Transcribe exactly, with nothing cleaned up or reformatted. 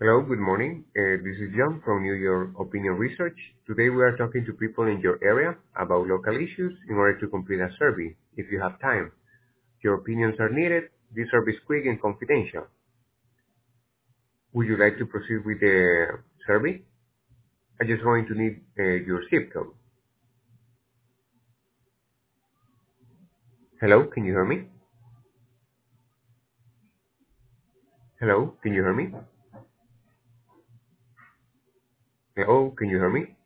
Hello, good morning. Uh, this is John from New York Opinion Research. Today we are talking to people in your area about local issues in order to complete a survey. If you have time, your opinions are needed. This survey is quick and confidential. Would you like to proceed with the survey? I just going to need uh, your zip code. Hello, can you hear me? Hello, can you hear me? Hello, can you hear me?